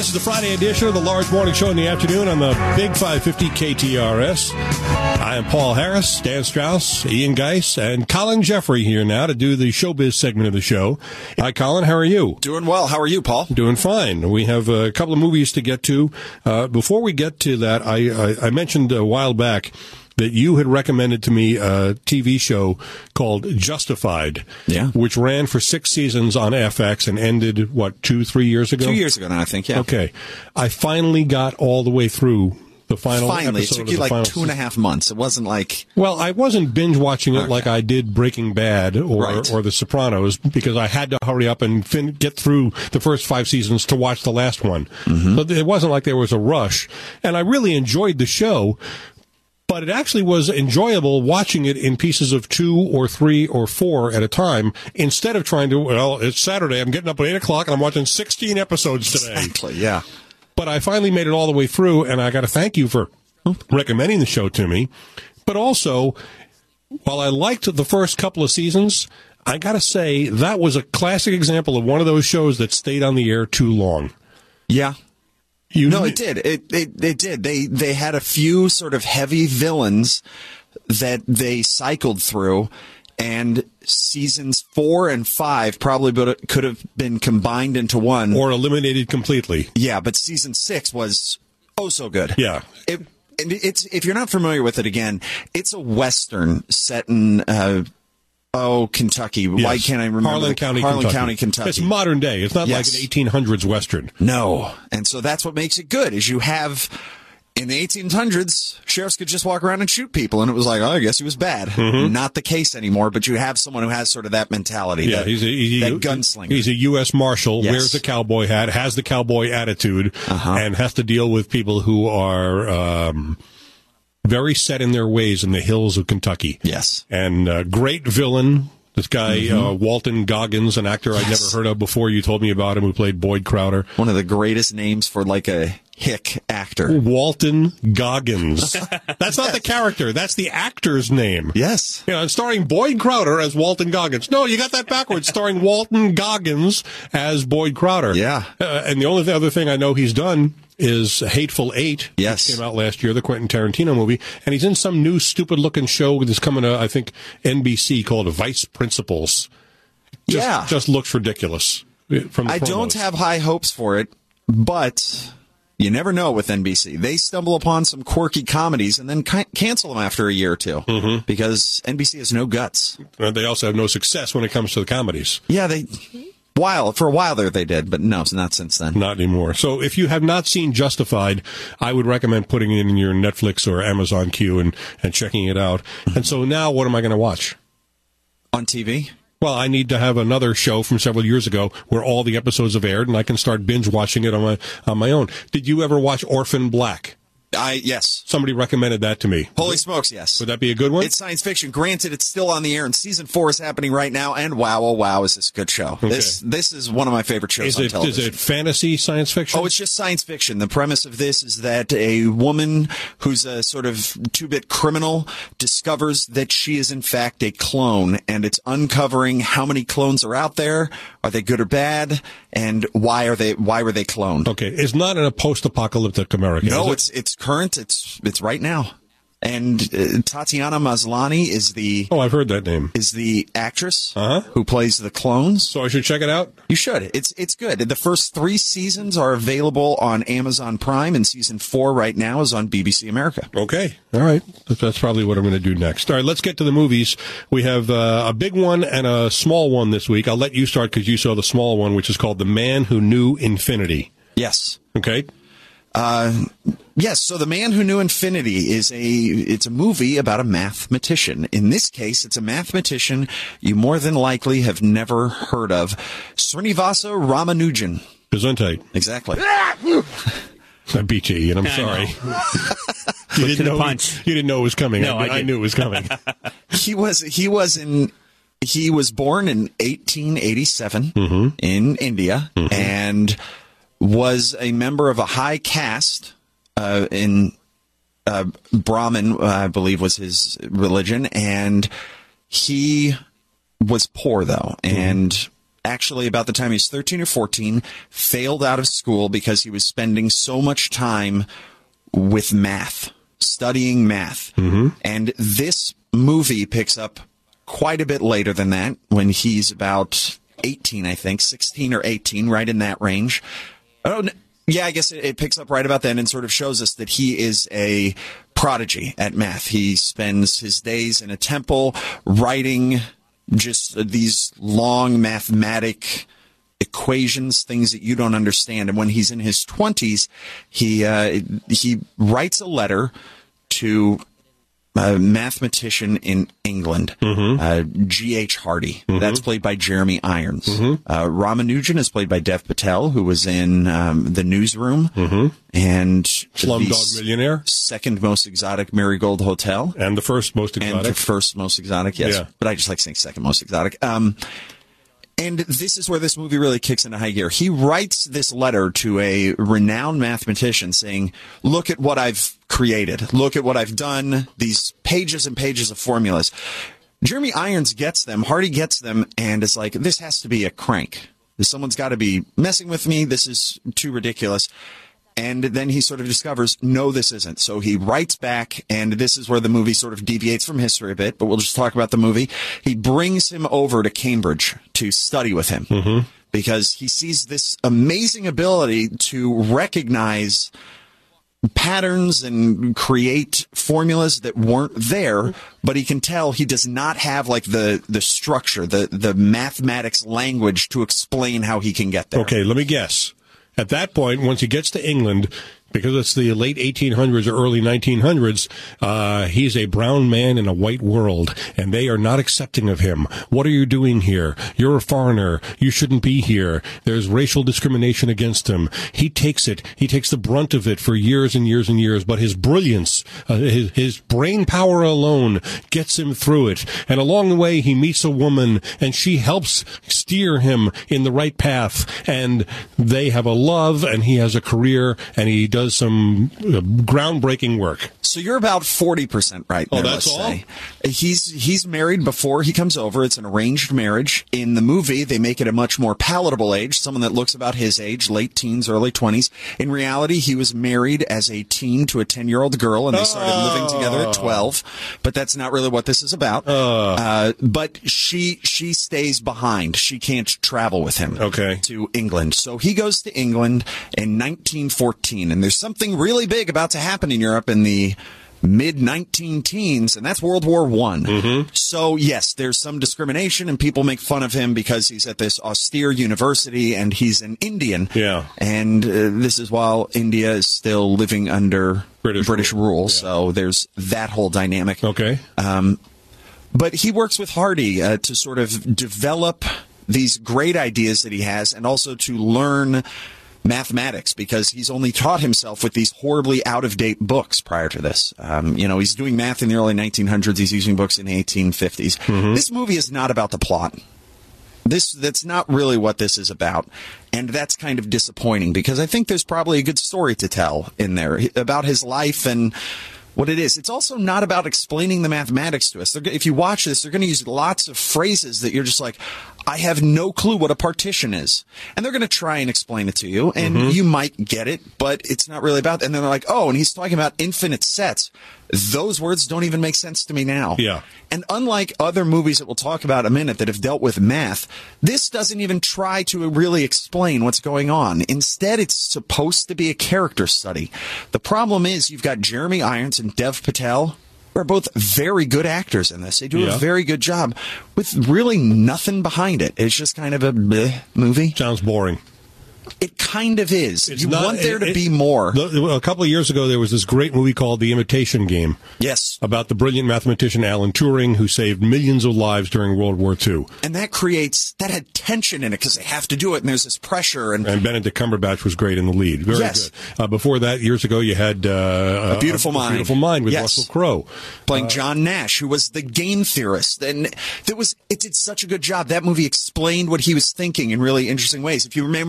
This is the Friday edition of the Large Morning Show in the afternoon on the Big 550 KTRS. I am Paul Harris, Dan Strauss, Ian Geis, and Colin Jeffrey here now to do the showbiz segment of the show. Hi, Colin. How are you? Doing well. How are you, Paul? Doing fine. We have a couple of movies to get to. Before we get to that, I mentioned a while back that you had recommended to me a TV show called Justified, which ran for 6 seasons on FX and ended, 2-3 years ago? 2 years ago now, I think, yeah. Okay. I finally got all the way through the final Finally, episode. it took you like 2.5 months. It wasn't like... Well, I wasn't binge watching it like I did Breaking Bad or The Sopranos, because I had to hurry up and get through the first 5 seasons to watch the last one. Mm-hmm. So it wasn't like there was a rush. And I really enjoyed the show. But it actually was enjoyable watching it in pieces of 2 or 3 or 4 at a time, instead of trying to, it's Saturday, I'm getting up at 8 o'clock and I'm watching 16 episodes today. Exactly, yeah. But I finally made it all the way through, and I got to thank you for recommending the show to me. But also, while I liked the first couple of seasons, I got to say that was a classic example of one of those shows that stayed on the air too long. Yeah. It did. It did. They had a few sort of heavy villains that they cycled through, and seasons 4 and 5 probably could have been combined into one. Or eliminated completely. Yeah, but season 6 was so good. Yeah. It's if you're not familiar with it, again, it's a Western set in... Kentucky. Yes. Why can't I remember? Harlan County, Kentucky. It's modern day. It's not like an 1800s Western. No. And so that's what makes it good, is you have, in the 1800s, sheriffs could just walk around and shoot people, and it was like, I guess he was bad. Mm-hmm. Not the case anymore, but you have someone who has sort of that mentality. Yeah, he's a gunslinger. He's a U.S. Marshal, wears the cowboy hat, has the cowboy attitude, and has to deal with people who are... very set in their ways in the hills of Kentucky. Yes. And great villain. This guy, Walton Goggins, an actor I'd never heard of before. You told me about him, who played Boyd Crowder. One of the greatest names for like a hick actor. Walton Goggins. That's not the character. That's the actor's name. Yes. And starring Boyd Crowder as Walton Goggins. No, you got that backwards. Starring Walton Goggins as Boyd Crowder. Yeah. And the only other thing I know he's done is Hateful Eight. Yes. Which came out last year, the Quentin Tarantino movie. And he's in some new stupid-looking show that's coming to, I think, NBC called Vice Principals. Just looks ridiculous. I don't have high hopes for it, but you never know with NBC. They stumble upon some quirky comedies and then cancel them after a year or two because NBC has no guts. And they also have no success when it comes to the comedies. Yeah, for a while there they did, but no, not since then. Not anymore. So if you have not seen Justified, I would recommend putting it in your Netflix or Amazon queue and checking it out. And so now what am I going to watch? On TV? Well, I need to have another show from several years ago where all the episodes have aired, and I can start binge watching it on my own. Did you ever watch Orphan Black? Yes. Somebody recommended that to me. Holy smokes, yes. Would that be a good one? It's science fiction. Granted, it's still on the air, and season 4 is happening right now, and wow, oh wow, is this a good show. Okay. This is one of my favorite shows on television. Is it fantasy science fiction? Oh, it's just science fiction. The premise of this is that a woman who's a sort of 2-bit criminal discovers that she is in fact a clone, and it's uncovering how many clones are out there. Are they good or bad? And why were they cloned? Okay. It's not in a post-apocalyptic America. No, it's current. It's right now. And Tatiana Maslany is the... Oh, I've heard that name. Is the actress who plays the clones. So I should check it out? You should. It's good. The first 3 seasons are available on Amazon Prime, and season 4 right now is on BBC America. Okay. All right. That's probably what I'm going to do next. All right, let's get to the movies. We have a big one and a small one this week. I'll let you start because you saw the small one, which is called The Man Who Knew Infinity. Yes. Okay. Yes, so The Man Who Knew Infinity it's a movie about a mathematician. In this case, it's a mathematician you more than likely have never heard of. Srinivasa Ramanujan. Gesundheit. Exactly. I beat you, and I'm sorry. You didn't know it was coming. No, I knew it was coming. He was born in 1887 in India and was a member of a high caste in Brahmin, I believe was his religion, and he was poor though, and actually, about the time he was 13 or 14, failed out of school because he was spending so much time with math, studying math. Mm-hmm. And this movie picks up quite a bit later than that, when he's about 18, I think, 16 or 18, right in that range. Oh, yeah, I guess it picks up right about then and sort of shows us that he is a prodigy at math. He spends his days in a temple writing just these long mathematic equations, things that you don't understand. And when he's in his 20s, he writes a letter to a mathematician in England, G.H. Hardy. Mm-hmm. That's played by Jeremy Irons. Mm-hmm. Ramanujan is played by Dev Patel, who was in The Newsroom and Slumdog Millionaire, second most exotic Marigold Hotel, and the first most exotic. And the first most exotic, yes. Yeah. But I just like saying second most exotic. And this is where this movie really kicks into high gear. He writes this letter to a renowned mathematician saying, look at what I've created. Look at what I've done. These pages and pages of formulas. Jeremy Irons gets them. Hardy gets them. And is like, this has to be a crank. Someone's got to be messing with me. This is too ridiculous. And then he sort of discovers, no, this isn't. So he writes back, and this is where the movie sort of deviates from history a bit, but we'll just talk about the movie. He brings him over to Cambridge to study with him because he sees this amazing ability to recognize patterns and create formulas that weren't there, but he can tell he does not have like the structure, the mathematics language to explain how he can get there. Okay, let me guess. At that point, once he gets to England, because it's the late 1800s or early 1900s, he's a brown man in a white world, and they are not accepting of him. What are you doing here? You're a foreigner. You shouldn't be here. There's racial discrimination against him. He takes it. He takes the brunt of it for years and years and years, but his brilliance, his brain power alone gets him through it. And along the way, he meets a woman, and she helps steer him in the right path, and they have a love, and he has a career, and he does some groundbreaking work. So you're about 40% right there, that's all? say. He's married before he comes over. It's an arranged marriage. In the movie, they make it a much more palatable age, someone that looks about his age, late teens, early 20s. In reality, he was married as a teen to a 10-year-old girl, and they started living together at 12. But that's not really what this is about. But she stays behind. She can't travel with him to England. So he goes to England in 1914, and there's something really big about to happen in Europe in the mid-19-teens, and that's World War I. So, yes, there's some discrimination, and people make fun of him because he's at this austere university, and he's an Indian. Yeah. And this is while India is still living under British rule, Yeah. so there's that whole dynamic. Okay. But he works with Hardy to sort of develop these great ideas that he has, and also to learn mathematics, because he's only taught himself with these horribly out-of-date books prior to this. He's doing math in the early 1900s. He's using books in the 1850s. This movie is not about the plot. That's not really what this is about. And that's kind of disappointing, because I think there's probably a good story to tell in there about his life and what it is. It's also not about explaining the mathematics to us. If you watch this, they're going to use lots of phrases that you're just like, I have no clue what a partition is. And they're going to try and explain it to you, and you might get it, but it's not really about that. And then they're like, oh, and he's talking about infinite sets. Those words don't even make sense to me now. Yeah. And unlike other movies that we'll talk about in a minute that have dealt with math, this doesn't even try to really explain what's going on. Instead, it's supposed to be a character study. The problem is you've got Jeremy Irons and Dev Patel, who are both very good actors in this. They do a very good job with really nothing behind it. It's just kind of a bleh movie. Sounds boring. It kind of is. You want there to be more. A couple of years ago, there was this great movie called The Imitation Game. Yes. About the brilliant mathematician Alan Turing, who saved millions of lives during World War II. And that had tension in it, because they have to do it, and there's this pressure. And Benedict Cumberbatch was great in the lead. Very good. Before that, years ago, you had A Beautiful Mind. A Beautiful Mind with Russell Crowe. Playing John Nash, who was the game theorist. And it did such a good job. That movie explained what he was thinking in really interesting ways. If you remember,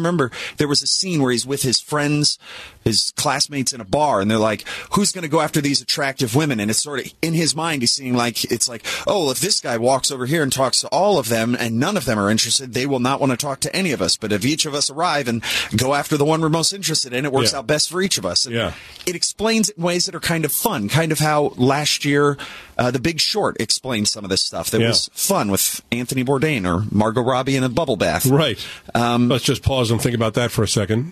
there was a scene where he's with his friends, his classmates in a bar, and they're like, who's going to go after these attractive women? And it's sort of, in his mind, he's seeing like, it's like, oh, if this guy walks over here and talks to all of them and none of them are interested, they will not want to talk to any of us. But if each of us arrive and go after the one we're most interested in, it works out best for each of us. And it explains it in ways that are kind of fun, kind of how last year The Big Short explained some of this stuff that was fun with Anthony Bourdain or Margot Robbie in a bubble bath. Right. Let's just pause and think about that for a second.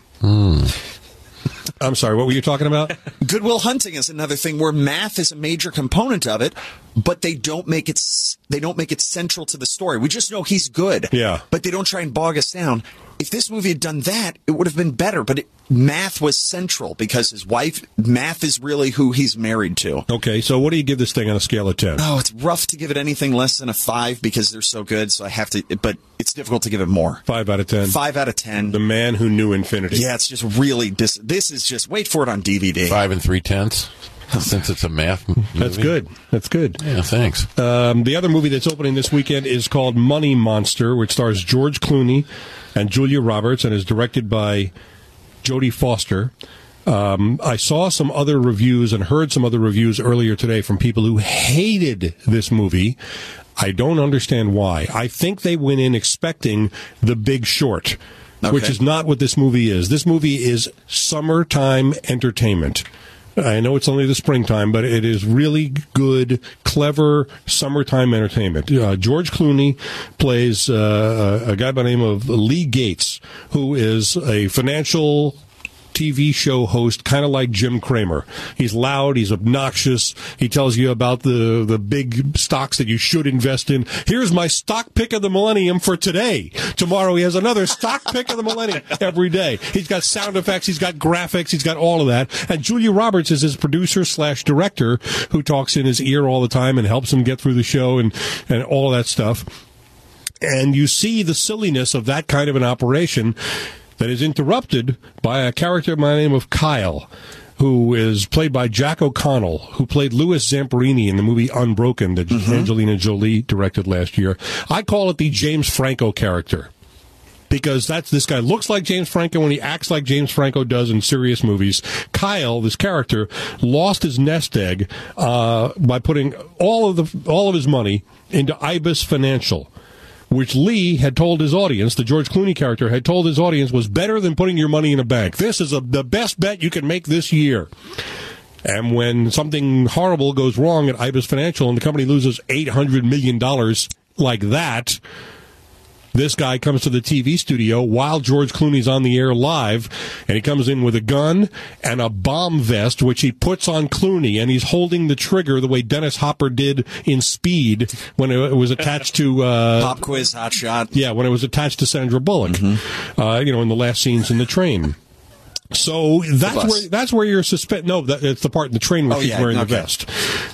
I'm sorry, what were you talking about? Good Will Hunting is another thing where math is a major component of it, but they don't make it central to the story. We just know he's good. Yeah. But they don't try and bog us down. If this movie had done that, it would have been better, but math was central because his wife, math is really who he's married to. Okay, so what do you give this thing on a scale of 10? Oh, it's rough to give it anything less than a 5 because they're so good, so I have to, but it's difficult to give it more. 5 out of 10? 5 out of 10. The Man Who Knew Infinity. Yeah, it's just really, this is just, wait for it on DVD. 5 3/10. Since it's a math movie. That's good. That's good. Yeah, thanks. The other movie that's opening this weekend is called Money Monster, which stars George Clooney and Julia Roberts and is directed by Jodie Foster. I saw some other reviews and heard some other reviews earlier today from people who hated this movie. I don't understand why. I think they went in expecting The Big Short, which is not what this movie is. This movie is summertime entertainment. I know it's only the springtime, but it is really good, clever summertime entertainment. George Clooney plays a guy by the name of Lee Gates, who is a financial TV show host, kind of like Jim Cramer. He's loud, he's obnoxious, he tells you about the big stocks that you should invest in. Here's my stock pick of the millennium for today. Tomorrow he has another stock pick of the millennium every day. He's got sound effects, he's got graphics, he's got all of that. And Julia Roberts is his producer/director who talks in his ear all the time and helps him get through the show and all of that stuff. And you see the silliness of that kind of an operation that is interrupted by a character by the name of Kyle, who is played by Jack O'Connell, who played Louis Zamperini in the movie Unbroken that Angelina Jolie directed last year. I call it the James Franco character, because this guy looks like James Franco and he acts like James Franco does in serious movies. Kyle, this character, lost his nest egg by putting all of his money into Ibis Financial, which Lee had told his audience, the George Clooney character had told his audience, was better than putting your money in a bank. This is the best bet you can make this year. And when something horrible goes wrong at Ibis Financial and the company loses $800 million like that, this guy comes to the TV studio while George Clooney's on the air live, and he comes in with a gun and a bomb vest, which he puts on Clooney, and he's holding the trigger the way Dennis Hopper did in Speed when it was attached to... Pop Quiz, Hot Shot. Yeah, when it was attached to Sandra Bullock, in the last scenes in the train. So that's where your suspense. No, it's the part in the train where she's wearing the vest.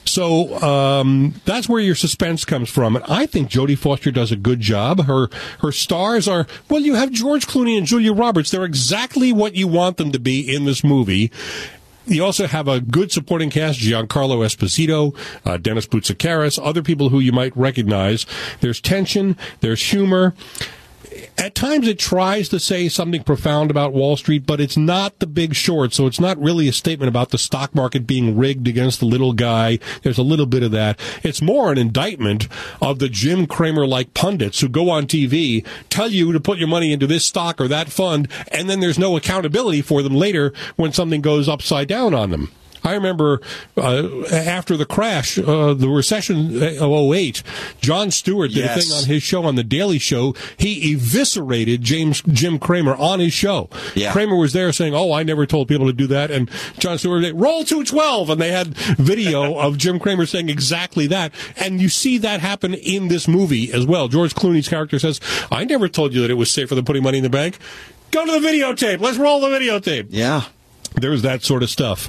So that's where your suspense comes from. And I think Jodie Foster does a good job. Her stars are, well, you have George Clooney and Julia Roberts. They're exactly what you want them to be in this movie. You also have a good supporting cast: Giancarlo Esposito, Dennis Boutsikaris, other people who you might recognize. There's tension. There's humor. At times it tries to say something profound about Wall Street, but it's not The Big Short, so it's not really a statement about the stock market being rigged against the little guy. There's a little bit of that. It's more an indictment of the Jim Cramer-like pundits who go on TV, tell you to put your money into this stock or that fund, and then there's no accountability for them later when something goes upside down on them. I remember after the crash, the recession of 2008, Jon Stewart did a thing on his show, on The Daily Show. He eviscerated Jim Cramer on his show. Yeah. Cramer was there saying, I never told people to do that. And Jon Stewart said, roll 212. And they had video of Jim Cramer saying exactly that. And you see that happen in this movie as well. George Clooney's character says, I never told you that it was safer than putting money in the bank. Go to the videotape. Let's roll the videotape. Yeah. There's that sort of stuff.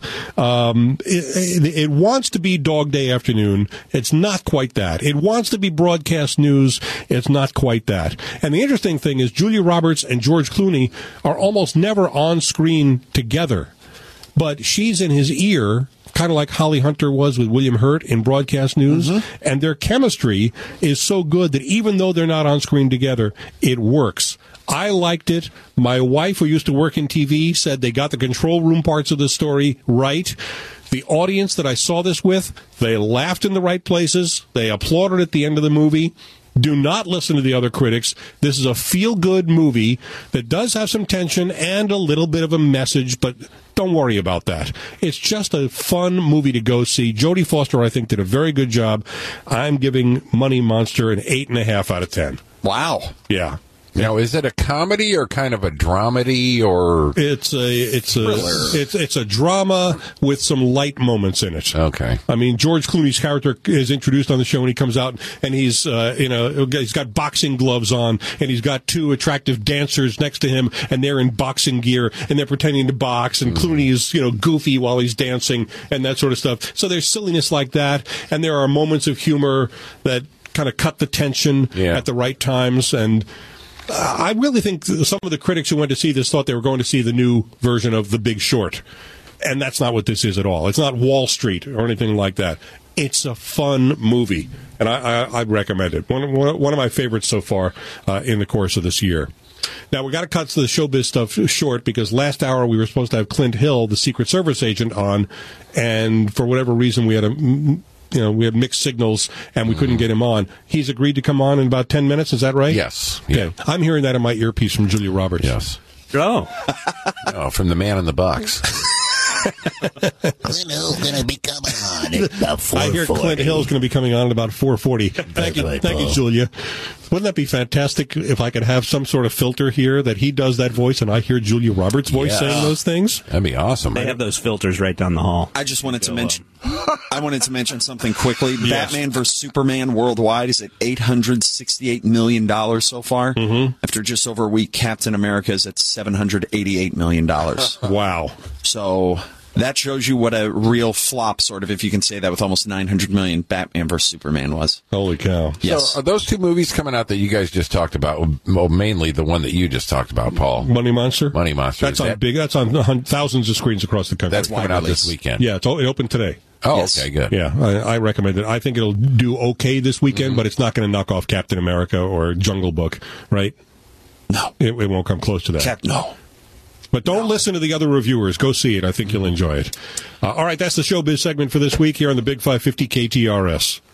It wants to be Dog Day Afternoon. It's not quite that. It wants to be broadcast news. It's not quite that. And the interesting thing is Julia Roberts and George Clooney are almost never on screen together. But she's in his ear kind of like Holly Hunter was with William Hurt in broadcast news. And their chemistry is so good that even though they're not on screen together, it works. I liked it. My wife, who used to work in TV, said they got the control room parts of the story right. The audience that I saw this with, they laughed in the right places. They applauded at the end of the movie. Do not listen to the other critics. This is a feel-good movie that does have some tension and a little bit of a message, but don't worry about that. It's just a fun movie to go see. Jodie Foster, I think, did a very good job. I'm giving Money Monster an 8.5 out of 10. Wow. Yeah. Now, is it a comedy or kind of a dramedy, or it's a drama with some light moments in it. Okay. I mean, George Clooney's character is introduced on the show, and he comes out and he's he's got boxing gloves on, and he's got two attractive dancers next to him, and they're in boxing gear, and they're pretending to box, and Clooney is goofy while he's dancing and that sort of stuff. So there's silliness like that, and there are moments of humor that kind of cut the tension at the right times. And I really think some of the critics who went to see this thought they were going to see the new version of The Big Short. And that's not what this is at all. It's not Wall Street or anything like that. It's a fun movie, and I'd recommend it. One of my favorites so far in the course of this year. Now, we got to cut the showbiz stuff short because last hour we were supposed to have Clint Hill, the Secret Service agent, on, and for whatever reason we had mixed signals, and we couldn't get him on. He's agreed to come on in about 10 minutes. Is that right? Yes. Okay. Yeah. I'm hearing that in my earpiece from Julia Roberts. Yes. Oh. From the man in the box. Clint Hill's going to be coming on at about 4:40. I hear Clint Hill's going to be coming on at about 4:40. Thank you, Julia. Wouldn't that be fantastic if I could have some sort of filter here that he does that voice and I hear Julia Roberts' voice saying those things? That'd be awesome. They have those filters right down the hall. I just wanted to mention. I wanted to mention something quickly. Yes. Batman vs Superman worldwide is at $868 million so far. After just over a week, Captain America is at $788 million. Wow. So that shows you what a real flop, sort of, if you can say that, with almost $900 million Batman vs Superman was. Holy cow. Yes. So are those two movies coming out that you guys just talked about? Well, mainly the one that you just talked about, Paul. Money Monster? Money Monster. That's on thousands of screens across the country. That's coming out this weekend. Yeah, it opened today. Oh, yes. Okay, good. Yeah, I recommend it. I think it'll do okay this weekend, but it's not going to knock off Captain America or Jungle Book, right? No. It won't come close to that. No. But don't listen to the other reviewers. Go see it. I think you'll enjoy it. All right, that's the Showbiz segment for this week here on the Big 550 KTRS.